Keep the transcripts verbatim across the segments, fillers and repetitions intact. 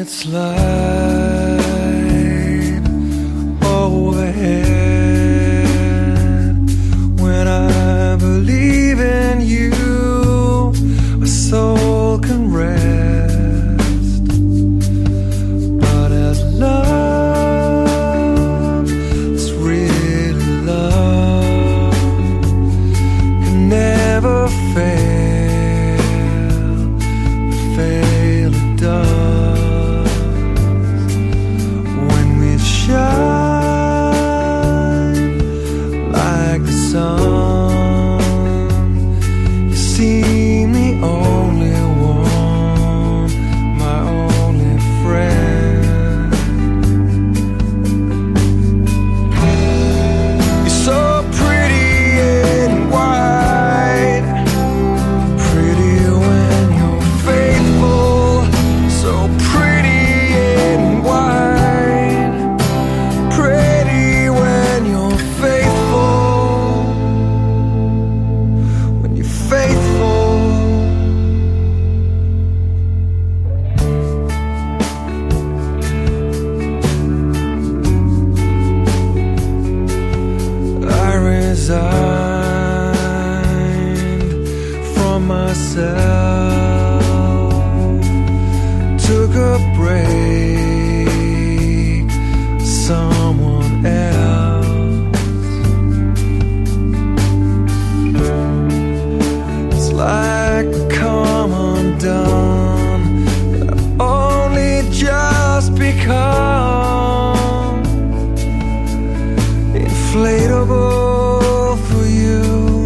its light overhead. When I believe in you, my soul can rest. But as love is really love, can never fail, but fail it does. When we shine like the sun, you seem the only one, my only friend. You're so pretty and white, pretty when you're faithful. So pretty and white, pretty when you're faithful. When you're faithful. I resigned from myself, took a break, someone else. It's like a come undone, but I've only just become inflatable for you.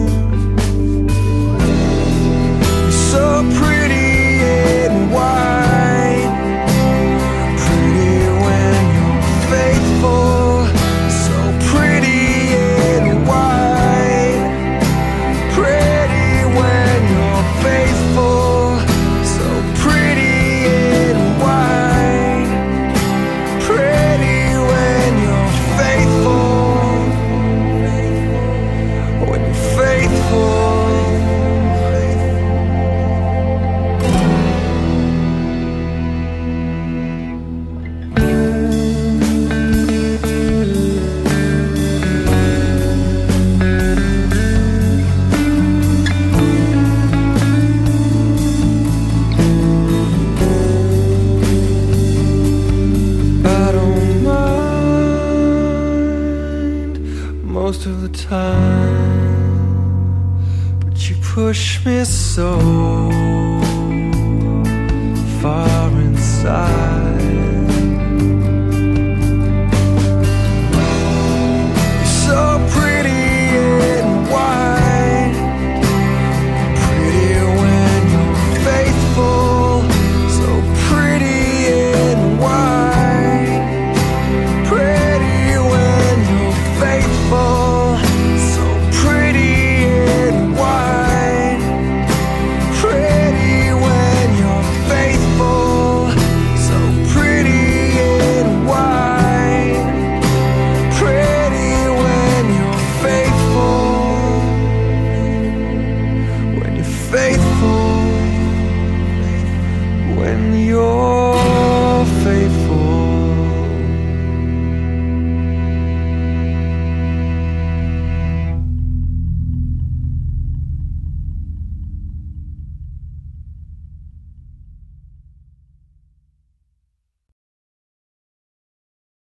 You're so pretty and white, pretty when you're faithful. So pretty and white, pretty when you're faithful. So pretty and white, pretty when you're faithful. When you're faithful. I don't mind most of the time, but you push me so far inside. You're so pretty and white, pretty when you're faithful. So pretty and white, pretty when you're faithful. So pretty and white, pretty when you're faithful. So pretty and white, pretty when you're faithful. When you're faithful. When you're